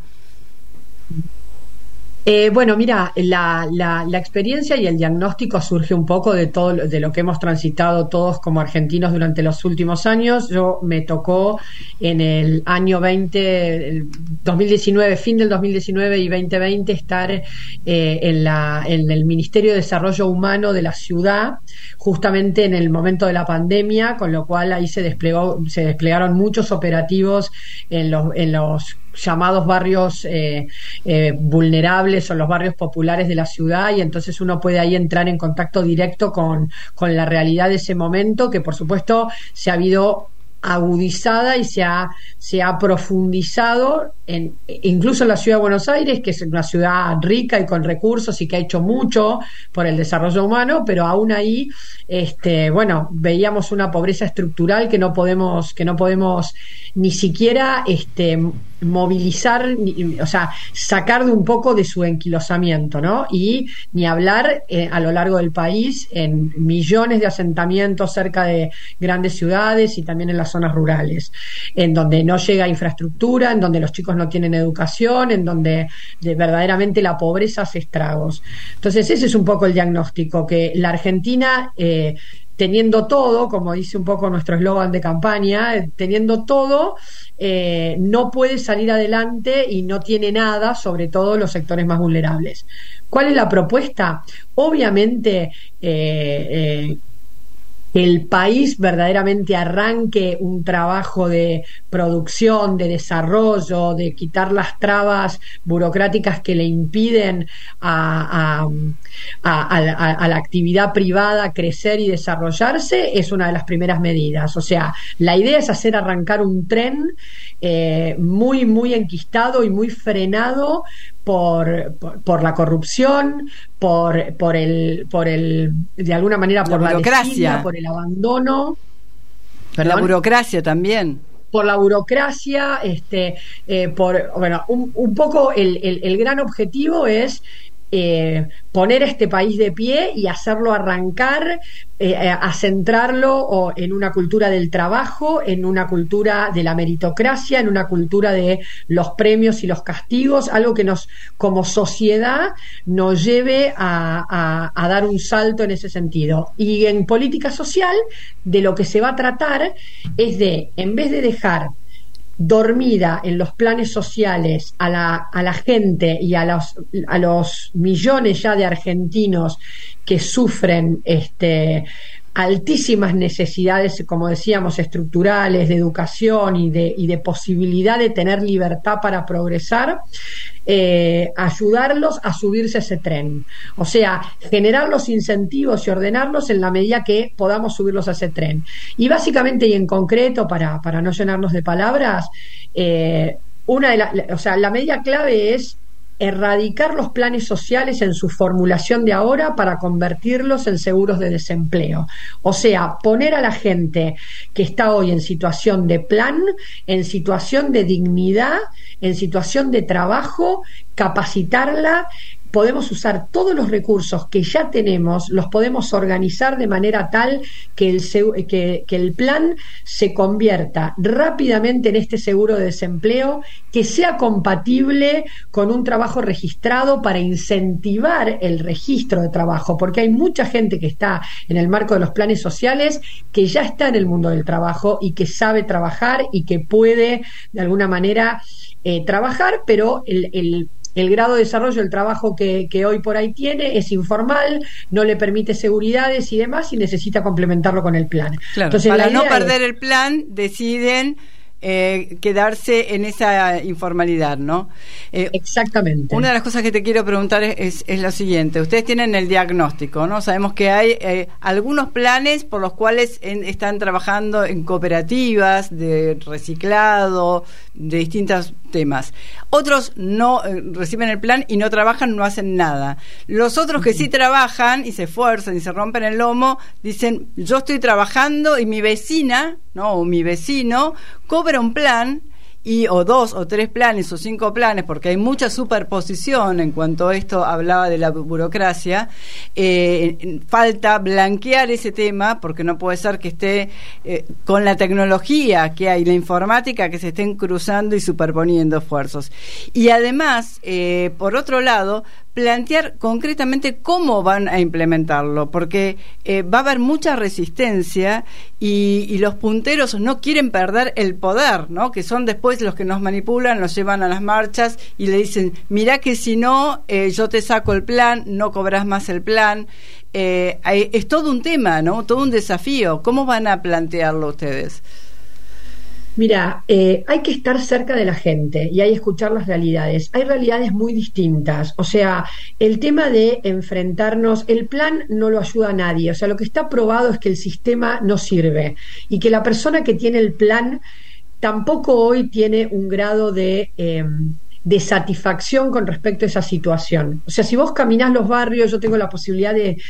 Bueno, mira, la experiencia y el diagnóstico surge un poco de todo de lo que hemos transitado todos como argentinos durante los últimos años. Yo me tocó en el año 2019, fin del 2019 y 2020, estar en el Ministerio de Desarrollo Humano de la ciudad, justamente en el momento de la pandemia, con lo cual ahí se desplegaron muchos operativos en los llamados barrios vulnerables o los barrios populares de la ciudad, y entonces uno puede ahí entrar en contacto directo con la realidad de ese momento, que por supuesto se ha habido agudizada y se ha profundizado incluso en la ciudad de Buenos Aires, que es una ciudad rica y con recursos y que ha hecho mucho por el desarrollo humano, pero aún ahí veíamos una pobreza estructural que no podemos ni siquiera movilizar, o sea, sacar de un poco de su enquilosamiento, ¿no? Y ni hablar a lo largo del país en millones de asentamientos cerca de grandes ciudades y también en las zonas rurales, en donde no llega infraestructura, en donde los chicos no tienen educación, en donde verdaderamente la pobreza hace estragos. Entonces ese es un poco el diagnóstico, que la Argentina, teniendo todo, como dice un poco nuestro eslogan de campaña, teniendo todo, no puede salir adelante y no tiene nada, sobre todo los sectores más vulnerables. ¿Cuál es la propuesta? Obviamente, el país verdaderamente arranque un trabajo de producción, de desarrollo, de quitar las trabas burocráticas que le impiden a la actividad privada crecer y desarrollarse, es una de las primeras medidas. O sea, la idea es hacer arrancar un tren muy, muy enquistado y muy frenado por la corrupción, por de alguna manera por la burocracia, por el abandono, por la burocracia también, por la burocracia, un poco el gran objetivo es poner a este país de pie y hacerlo arrancar, a centrarlo en una cultura del trabajo, en una cultura de la meritocracia, en una cultura de los premios y los castigos, algo que como sociedad nos lleve a dar un salto en ese sentido. Y en política social, de lo que se va a tratar es de, en vez de dejar dormida en los planes sociales a la gente y a los millones ya de argentinos que sufren altísimas necesidades, como decíamos, estructurales, de educación y de posibilidad de tener libertad para progresar, ayudarlos a subirse a ese tren. O sea, generar los incentivos y ordenarlos en la medida que podamos subirlos a ese tren. Y básicamente y en concreto, para no llenarnos de palabras, la medida clave es erradicar los planes sociales en su formulación de ahora para convertirlos en seguros de desempleo. O sea, poner a la gente que está hoy en situación de plan, en situación de dignidad, en situación de trabajo, capacitarla. Podemos usar todos los recursos que ya tenemos, los podemos organizar de manera tal que el plan se convierta rápidamente en este seguro de desempleo, que sea compatible con un trabajo registrado para incentivar el registro de trabajo, porque hay mucha gente que está en el marco de los planes sociales que ya está en el mundo del trabajo y que sabe trabajar y que puede de alguna manera trabajar, pero el grado de desarrollo del trabajo que hoy por ahí tiene es informal, no le permite seguridades y demás, y necesita complementarlo con el plan. Claro, entonces, para no perder el plan, deciden quedarse en esa informalidad, ¿no? Exactamente. Una de las cosas que te quiero preguntar es lo siguiente. Ustedes tienen el diagnóstico, ¿no? Sabemos que hay algunos planes por los cuales están trabajando en cooperativas de reciclado, de distintos temas. Otros no reciben el plan y no trabajan, no hacen nada. Los otros que sí trabajan y se esfuerzan y se rompen el lomo, dicen, yo estoy trabajando y mi vecina, ¿no? O mi vecino cobra un plan, o 2 o 3 planes o 5 planes, porque hay mucha superposición en cuanto a esto. Hablaba de la burocracia. Falta blanquear ese tema, porque no puede ser que esté con la tecnología que hay, la informática, que se estén cruzando y superponiendo esfuerzos. Y además, por otro lado, plantear concretamente cómo van a implementarlo, porque va a haber mucha resistencia y los punteros no quieren perder el poder, ¿no? Que son después los que nos manipulan, nos llevan a las marchas y le dicen, mirá que si no, yo te saco el plan, no cobras más el plan. Es todo un tema, ¿no? Todo un desafío. ¿Cómo van a plantearlo ustedes? Mira, hay que estar cerca de la gente y hay que escuchar las realidades. Hay realidades muy distintas. O sea, el tema de enfrentarnos, el plan no lo ayuda a nadie. O sea, lo que está probado es que el sistema no sirve y que la persona que tiene el plan tampoco hoy tiene un grado de satisfacción con respecto a esa situación. O sea, si vos caminás los barrios, yo tengo la posibilidad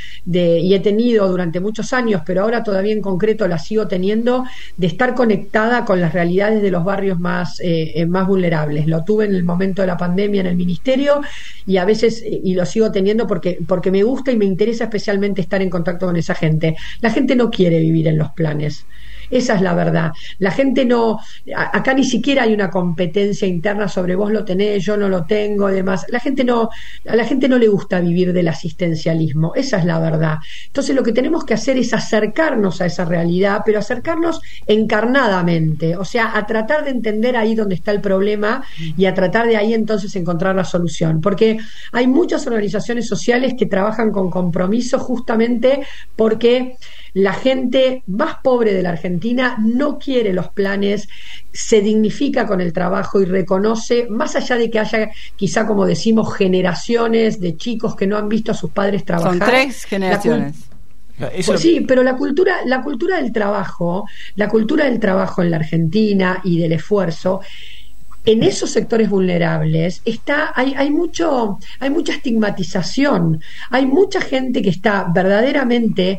y he tenido durante muchos años, pero ahora todavía en concreto la sigo teniendo, de estar conectada con las realidades de los barrios más vulnerables. Lo tuve en el momento de la pandemia en el ministerio y a veces, y lo sigo teniendo porque me gusta y me interesa especialmente estar en contacto con esa gente. La gente no quiere vivir en los planes. Esa es la verdad. La gente no, acá ni siquiera hay una competencia interna sobre vos lo tenés, yo no lo tengo y demás. A la gente no le gusta vivir del asistencialismo. Esa es la verdad. Entonces lo que tenemos que hacer es acercarnos a esa realidad, pero acercarnos encarnadamente, o sea, a tratar de entender ahí donde está el problema y a tratar de ahí entonces encontrar la solución. Porque hay muchas organizaciones sociales que trabajan con compromiso justamente porque la gente más pobre de la Argentina no quiere los planes, se dignifica con el trabajo y reconoce, más allá de que haya quizá, como decimos, generaciones de chicos que no han visto a sus padres trabajar. Son 3 generaciones. Pues sí, pero la cultura del trabajo en la Argentina y del esfuerzo, en esos sectores vulnerables hay mucha estigmatización, hay mucha gente que está verdaderamente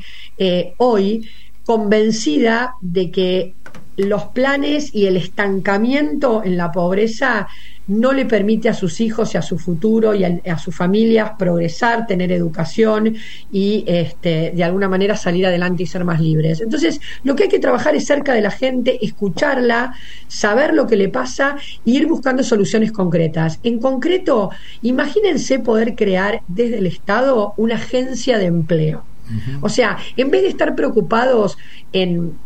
hoy convencida de que los planes y el estancamiento en la pobreza no le permite a sus hijos y a su futuro y a sus familias progresar, tener educación y de alguna manera salir adelante y ser más libres. Entonces, lo que hay que trabajar es cerca de la gente, escucharla, saber lo que le pasa e ir buscando soluciones concretas. En concreto, imagínense poder crear desde el Estado una agencia de empleo. O sea, en vez de estar preocupados en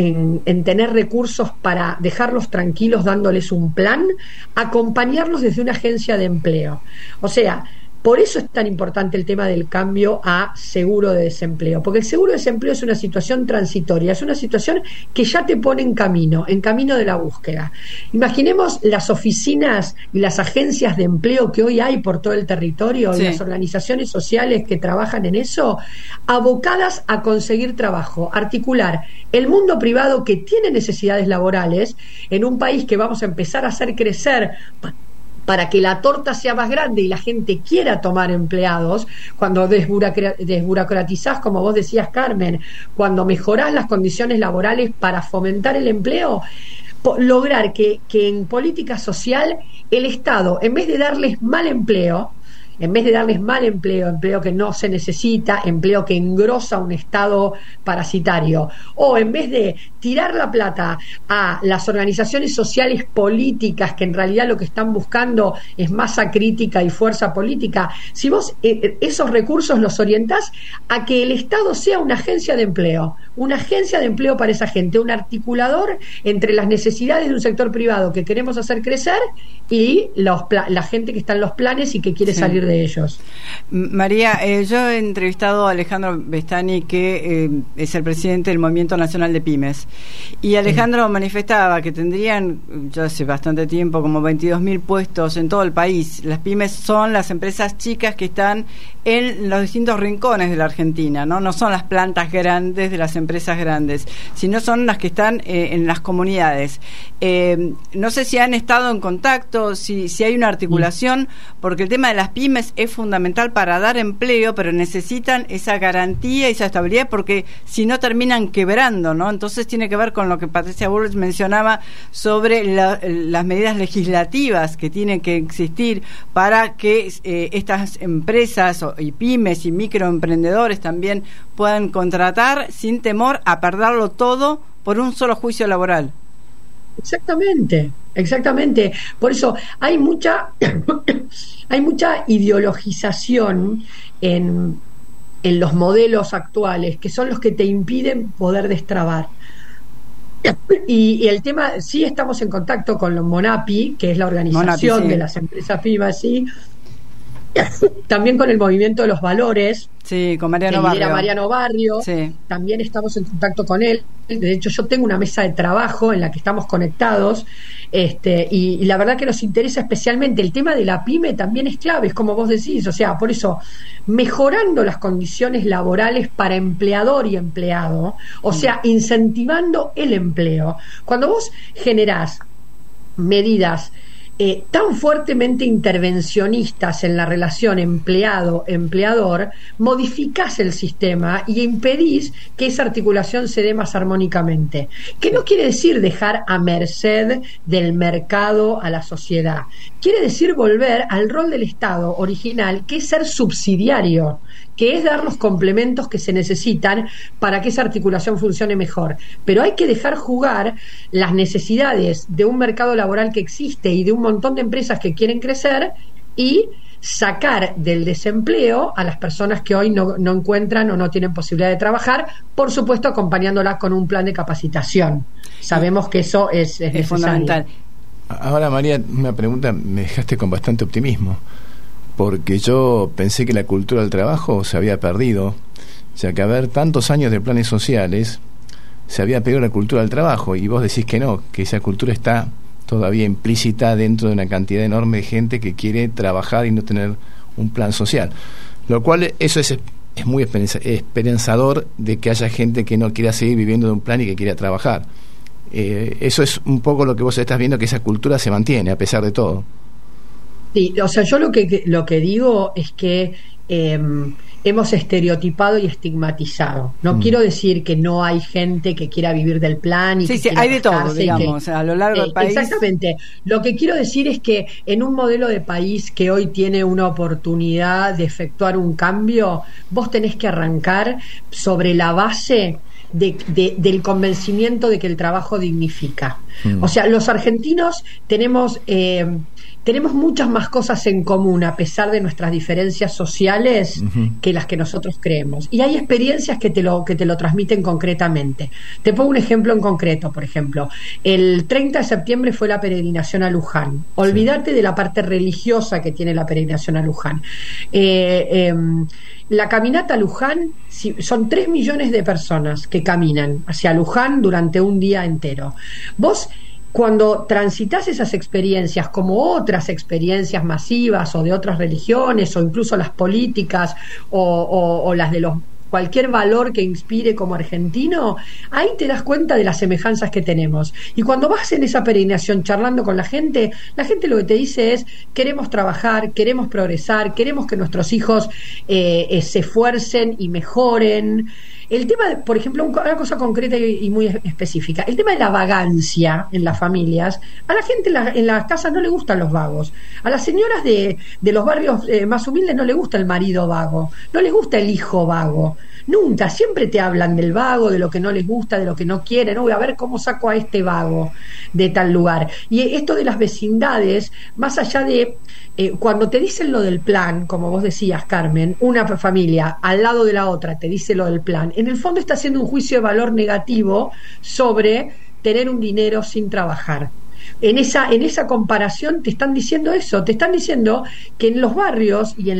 tener recursos para dejarlos tranquilos dándoles un plan, acompañarlos desde una agencia de empleo. O sea, Por eso es tan importante el tema del cambio a seguro de desempleo, porque el seguro de desempleo es una situación transitoria, es una situación que ya te pone en camino de la búsqueda. Imaginemos las oficinas y las agencias de empleo que hoy hay por todo el territorio, y las organizaciones sociales que trabajan en eso, abocadas a conseguir trabajo, articular el mundo privado que tiene necesidades laborales en un país que vamos a empezar a hacer crecer para que la torta sea más grande y la gente quiera tomar empleados, cuando desburocratizás, como vos decías, Carmen, cuando mejorás las condiciones laborales para fomentar el empleo, lograr que en política social el Estado, en vez de darles mal empleo, empleo que no se necesita, empleo que engrosa un Estado parasitario, o en vez de tirar la plata a las organizaciones sociales políticas que en realidad lo que están buscando es masa crítica y fuerza política, si vos esos recursos los orientás a que el Estado sea una agencia de empleo para esa gente, un articulador entre las necesidades de un sector privado que queremos hacer crecer y la gente que está en los planes y que quiere salir de ellos. María, yo he entrevistado a Alejandro Bestani, que es el presidente del Movimiento Nacional de Pymes, y Alejandro manifestaba que tendrían, ya hace bastante tiempo, como 22.000 puestos en todo el país. Las pymes son las empresas chicas que están en los distintos rincones de la Argentina, no son las plantas grandes de las empresas grandes, sino son las que están en las comunidades. No sé si han estado en contacto, si hay una articulación, porque el tema de las pymes es fundamental para dar empleo, pero necesitan esa garantía y esa estabilidad, porque si no terminan quebrando, ¿no? Entonces tiene que ver con lo que Patricia Bullrich mencionaba sobre las medidas legislativas que tienen que existir para que estas empresas y pymes y microemprendedores también puedan contratar sin temor a perderlo todo por un solo juicio laboral. Exactamente. Por eso hay mucha ideologización en los modelos actuales, que son los que te impiden poder destrabar. Y el tema, sí estamos en contacto con los Monapi, que es la organización de las empresas pymes, sí. También con el movimiento de los valores, con Mariano Barrio, también estamos en contacto con él. De hecho, yo tengo una mesa de trabajo en la que estamos conectados, y la verdad que nos interesa especialmente el tema de la pyme. También es clave, es como vos decís, o sea, por eso mejorando las condiciones laborales para empleador y empleado, o sea, incentivando el empleo. Cuando vos generás medidas tan fuertemente intervencionistas en la relación empleado-empleador, modificás el sistema y impedís que esa articulación se dé más armónicamente. Que no quiere decir dejar a merced del mercado a la sociedad. Quiere decir volver al rol del Estado original, que es ser subsidiario, que es dar los complementos que se necesitan para que esa articulación funcione mejor. Pero hay que dejar jugar las necesidades de un mercado laboral que existe y de un montón de empresas que quieren crecer, y sacar del desempleo a las personas que hoy no encuentran o no tienen posibilidad de trabajar, por supuesto acompañándolas con un plan de capacitación. Sabemos que eso es fundamental. Ahora, María, una pregunta, me dejaste con bastante optimismo, porque yo pensé que la cultura del trabajo se había perdido, o sea, que haber tantos años de planes sociales se había perdido la cultura del trabajo, y vos decís que no, que esa cultura está todavía implícita dentro de una cantidad enorme de gente que quiere trabajar y no tener un plan social, lo cual eso es muy esperanzador, de que haya gente que no quiera seguir viviendo de un plan y que quiera trabajar. Eso es un poco lo que vos estás viendo, que esa cultura se mantiene a pesar de todo. Sí, o sea, yo lo que digo es que hemos estereotipado y estigmatizado. No quiero decir que no hay gente que quiera vivir del plan y que hay de todo, digamos, a lo largo del país. Exactamente. Lo que quiero decir es que en un modelo de país que hoy tiene una oportunidad de efectuar un cambio, vos tenés que arrancar sobre la base del convencimiento de que el trabajo dignifica. O sea, los argentinos tenemos tenemos muchas más cosas en común a pesar de nuestras diferencias sociales que las que nosotros creemos. Y hay experiencias que te lo transmiten concretamente. Te pongo un ejemplo en concreto, por ejemplo. El 30 de septiembre fue la peregrinación a Luján. Olvídate de la parte religiosa que tiene la peregrinación a Luján. La caminata a Luján, son 3 millones de personas que caminan hacia Luján durante un día entero. Vos, cuando transitas esas experiencias como otras experiencias masivas o de otras religiones o incluso las políticas o las de cualquier valor que inspire como argentino, ahí te das cuenta de las semejanzas que tenemos. Y cuando vas en esa peregrinación charlando con la gente lo que te dice es: queremos trabajar, queremos progresar, queremos que nuestros hijos se esfuercen y mejoren. El tema, por ejemplo, una cosa concreta y muy específica, el tema de la vagancia en las familias. A la gente en las casas no le gustan los vagos. A las señoras de los barrios más humildes no le gusta el marido vago, no les gusta el hijo vago. Nunca, siempre te hablan del vago, de lo que no les gusta, de lo que no quieren. Voy a ver cómo saco a este vago de tal lugar. Y esto de las vecindades, más allá de cuando te dicen lo del plan, como vos decías, Carmen, una familia al lado de la otra te dice lo del plan, en el fondo está haciendo un juicio de valor negativo sobre tener un dinero sin trabajar. En esa comparación te están diciendo eso, te están diciendo que en los barrios y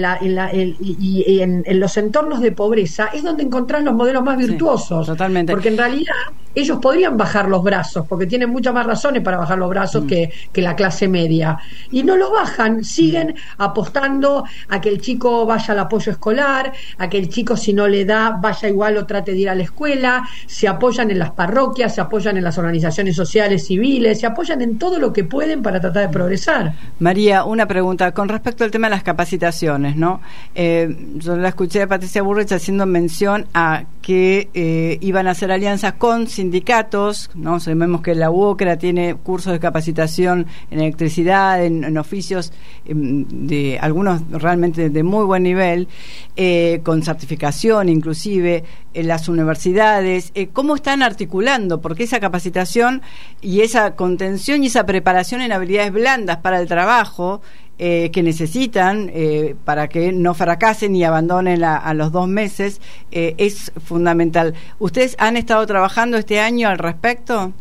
en los entornos de pobreza es donde encontrás los modelos más virtuosos. Sí, totalmente. Porque en realidad ellos podrían bajar los brazos, porque tienen muchas más razones para bajar los brazos que la clase media. Y no lo bajan, siguen apostando a que el chico vaya al apoyo escolar, a que el chico, si no le da, vaya igual o trate de ir a la escuela, se apoyan en las parroquias, se apoyan en las organizaciones sociales civiles, se apoyan en todo lo que pueden para tratar de progresar. María, una pregunta con respecto al tema de las capacitaciones, ¿no? Yo la escuché a Patricia Bullrich haciendo mención a que iban a hacer alianzas con sindicatos, ¿no? Sabemos que la UOCRA tiene cursos de capacitación en electricidad, en oficios de algunos realmente de muy buen nivel, con certificación inclusive, en las universidades. ¿Cómo están articulando? Porque esa capacitación y esa contención y esa preparación en habilidades blandas para el trabajo que necesitan para que no fracasen y abandonen a los 2 meses es fundamental. ¿Ustedes han estado trabajando este año al respecto?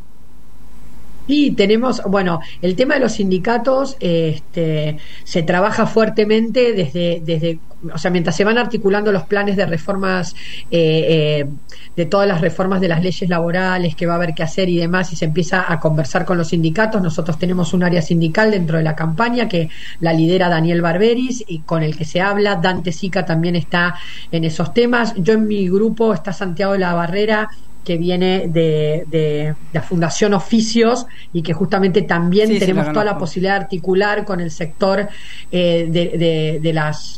Sí, tenemos, el tema de los sindicatos se trabaja fuertemente desde mientras se van articulando los planes de reformas, de todas las reformas de las leyes laborales que va a haber que hacer y demás, y se empieza a conversar con los sindicatos. Nosotros tenemos un área sindical dentro de la campaña que la lidera Daniel Barberis y con el que se habla. Dante Sica también está en esos temas. Yo en mi grupo está Santiago de la Barrera, que viene de la Fundación Oficios y que justamente también tenemos toda la posibilidad de articular con el sector de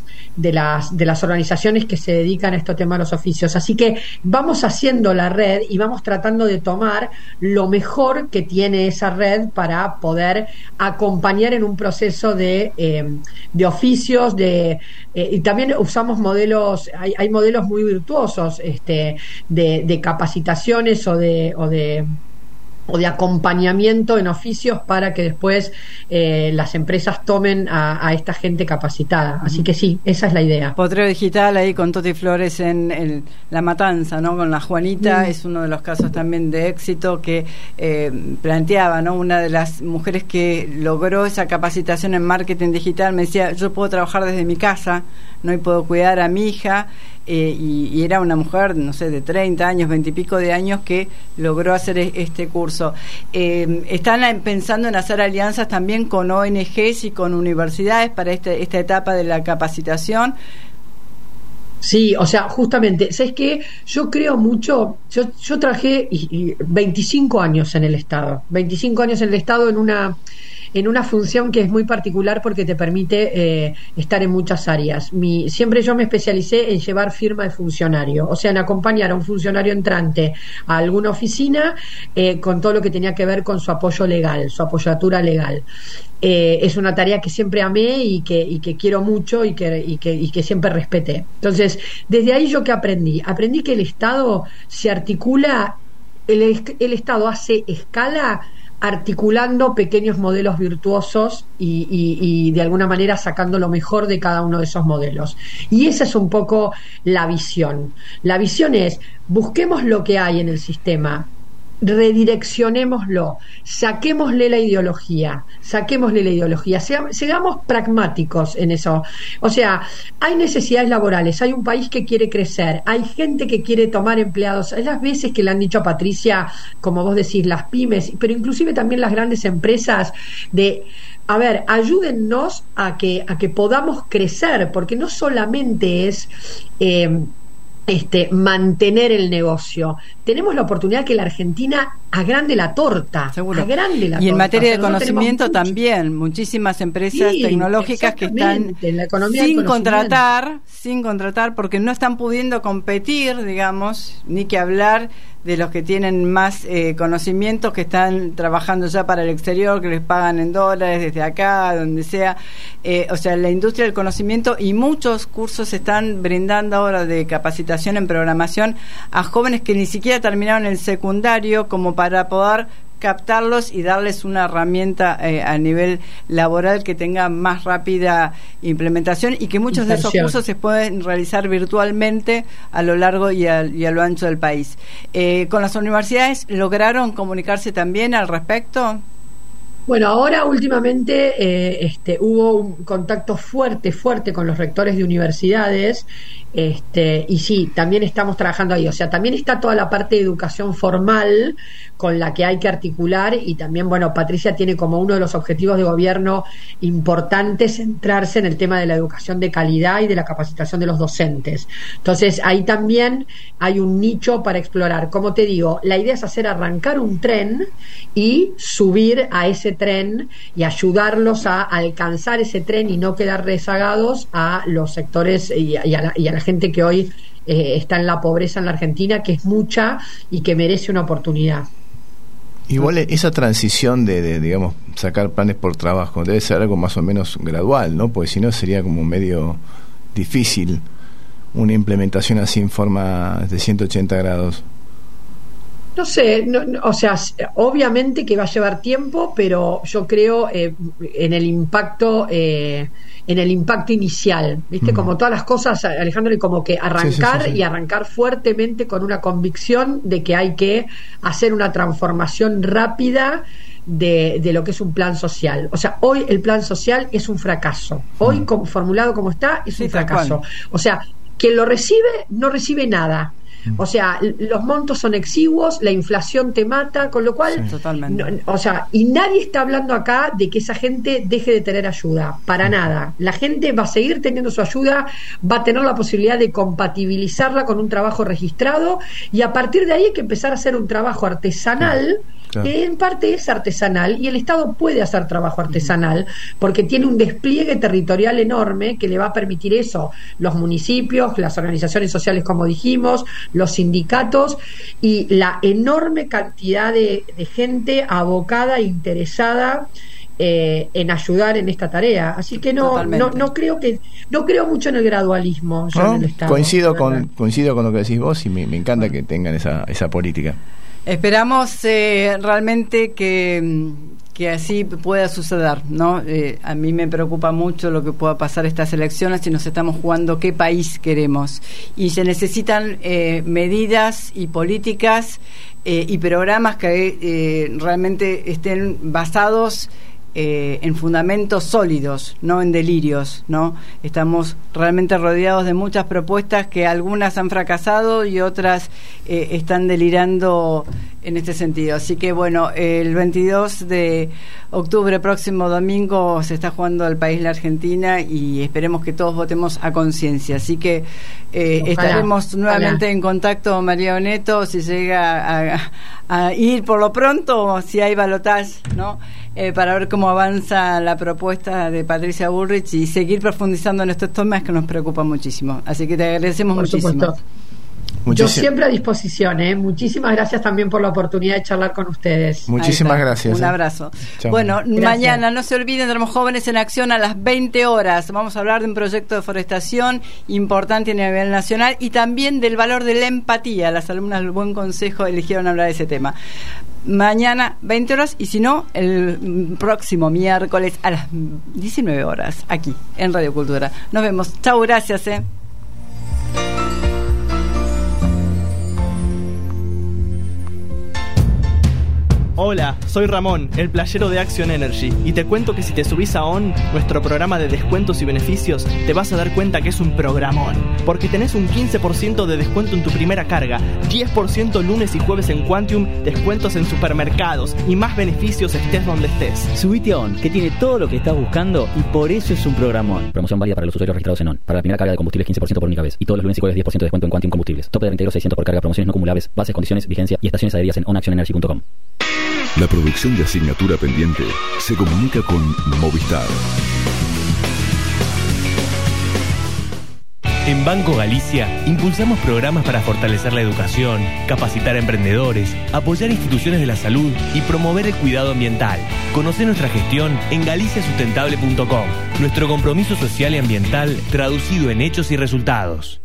las organizaciones que se dedican a este tema de los oficios. Así que vamos haciendo la red y vamos tratando de tomar lo mejor que tiene esa red para poder acompañar en un proceso de oficios, y también usamos modelos, hay modelos muy virtuosos de capacitaciones o de acompañamiento en oficios para que después las empresas tomen a esta gente capacitada. Así que sí, esa es la idea. Potrero Digital ahí con Toti Flores en La Matanza, ¿no? Con la Juanita, es uno de los casos también de éxito que planteaba, ¿no? Una de las mujeres que logró esa capacitación en marketing digital me decía: yo puedo trabajar desde mi casa, ¿no? Y puedo cuidar a mi hija. Y era una mujer, no sé, de 30 años, 20 y pico de años, que logró hacer este curso. ¿Están pensando en hacer alianzas también con ONGs y con universidades para esta etapa de la capacitación? Sí, justamente, ¿sabes qué? Yo creo mucho, yo trabajé 25 años en el Estado, 25 años en el Estado en una función que es muy particular porque te permite estar en muchas áreas. Siempre yo me especialicé en llevar firma de funcionario, en acompañar a un funcionario entrante a alguna oficina con todo lo que tenía que ver con su apoyo legal, su apoyatura legal. Es una tarea que siempre amé y que quiero mucho y que siempre respeté. Entonces, desde ahí yo ¿qué aprendí? Aprendí que el Estado se articula, el Estado hace escala articulando pequeños modelos virtuosos y de alguna manera sacando lo mejor de cada uno de esos modelos. Y esa es un poco la visión. La visión es, busquemos lo que hay en el sistema, redireccionémoslo, saquémosle la ideología, seamos pragmáticos en eso. O sea, hay necesidades laborales, hay un país que quiere crecer, hay gente que quiere tomar empleados. Hay las veces que le han dicho a Patricia, como vos decís, las pymes, pero inclusive también las grandes empresas, de a ver, ayúdennos a que podamos crecer, porque no solamente es mantener el negocio. Tenemos la oportunidad que la Argentina agrande la torta. Seguro. Y en materia de conocimiento también, muchísimas empresas tecnológicas que están sin contratar porque no están pudiendo competir, digamos, ni que hablar de los que tienen más conocimientos, que están trabajando ya para el exterior, que les pagan en dólares desde acá, donde sea. O sea, la industria del conocimiento, y muchos cursos se están brindando ahora de capacitación en programación a jóvenes que ni siquiera terminaron el secundario, como para poder captarlos y darles una herramienta a nivel laboral que tenga más rápida implementación, y que muchos de esos cursos se pueden realizar virtualmente a lo largo y a lo ancho del país. ¿Con las universidades lograron comunicarse también al respecto? Bueno, ahora últimamente hubo un contacto fuerte con los rectores de universidades, y sí, también estamos trabajando ahí. O sea, también está toda la parte de educación formal con la que hay que articular, y también, bueno, Patricia tiene como uno de los objetivos de gobierno importantes centrarse en el tema de la educación de calidad y de la capacitación de los docentes. Entonces, ahí también hay un nicho para explorar. Como te digo, la idea es arrancar un tren y subir a ese tren y ayudarlos a alcanzar ese tren y no quedar rezagados a los sectores y a la gente que hoy está en la pobreza en la Argentina, que es mucha y que merece una oportunidad. Igual esa transición de digamos, sacar planes por trabajo debe ser algo más o menos gradual, ¿no? Porque si no sería como medio difícil una implementación así en forma de 180 grados. No sé, o sea, obviamente que va a llevar tiempo, pero yo creo en el impacto inicial, ¿viste? Como todas las cosas, Alejandro, y como que arrancar y arrancar fuertemente con una convicción de que hay que hacer una transformación rápida de lo que es un plan social. O sea, hoy el plan social es un fracaso. Hoy, formulado como está, es un fracaso. O sea, quien lo recibe no recibe nada. O sea, los montos son exiguos, la inflación te mata, con lo cual, o sea, y nadie está hablando acá de que esa gente deje de tener ayuda, para nada. La gente va a seguir teniendo su ayuda, va a tener la posibilidad de compatibilizarla con un trabajo registrado, y a partir de ahí hay que empezar a hacer un trabajo artesanal, que en parte es artesanal, y el Estado puede hacer trabajo artesanal porque tiene un despliegue territorial enorme que le va a permitir eso, los municipios, las organizaciones sociales, como dijimos, los sindicatos, y la enorme cantidad de gente abocada e interesada en ayudar en esta tarea. Así que no creo mucho en el gradualismo. ¿No? En el Estado, coincido con lo que decís vos, y me encanta que tengan esa política. Esperamos realmente que así pueda suceder, ¿no? A mí me preocupa mucho lo que pueda pasar estas elecciones, y nos estamos jugando qué país queremos, y se necesitan medidas y políticas y programas que realmente estén basados en fundamentos sólidos, no en delirios, ¿no? Estamos realmente rodeados de muchas propuestas que algunas han fracasado y otras están delirando en este sentido. Así que bueno, el 22 de octubre, próximo domingo, se está jugando el país, la Argentina, y esperemos que todos votemos a conciencia. Así que estaremos nuevamente en contacto, María Oneto, si llega a ir por lo pronto, si hay balotaje, ¿no? Para ver cómo avanza la propuesta de Patricia Bullrich y seguir profundizando en estos temas que nos preocupan muchísimo. Así que te agradecemos muchísimo. Yo siempre a disposición, Muchísimas gracias también por la oportunidad de charlar con ustedes. Muchísimas gracias. Un abrazo. Chao. Bueno, mañana no se olviden, tenemos Jóvenes en Acción a las 20 horas. Vamos a hablar de un proyecto de forestación importante a nivel nacional, y también del valor de la empatía. Las alumnas del Buen Consejo eligieron hablar de ese tema. mañana 20 horas y si no, el próximo miércoles a las 19 horas, aquí en Radio Cultura. Nos vemos. Chau, gracias. Hola, soy Ramón, el playero de Action Energy, y te cuento que si te subís a ON, nuestro programa de descuentos y beneficios, te vas a dar cuenta que es un programón, porque tenés un 15% de descuento en tu primera carga, 10% lunes y jueves en Quantium, descuentos en supermercados y más beneficios estés donde estés. Subite a ON, que tiene todo lo que estás buscando y por eso es un programón. Promoción válida para los usuarios registrados en ON. Para la primera carga de combustible 15% por única vez, y todos los lunes y jueves 10% de descuento en Quantium Combustibles. Tope de reintegro 600 por carga, promociones no acumulables, bases, condiciones, vigencia y estaciones adheridas en onactionenergy.com. La producción de Asignatura Pendiente se comunica con Movistar. En Banco Galicia impulsamos programas para fortalecer la educación, capacitar a emprendedores, apoyar instituciones de la salud y promover el cuidado ambiental. Conoce nuestra gestión en galiciasustentable.com. Nuestro compromiso social y ambiental traducido en hechos y resultados.